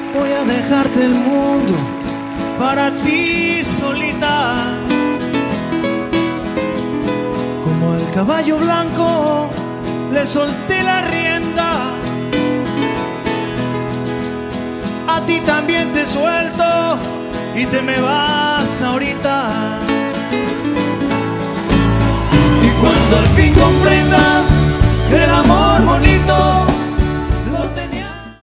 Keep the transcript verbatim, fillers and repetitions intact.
Voy a dejarte el mundo para ti solita. Como el caballo blanco le solté la rienda, a ti también te suelto y te me vas ahorita. Y cuando al fin comprendas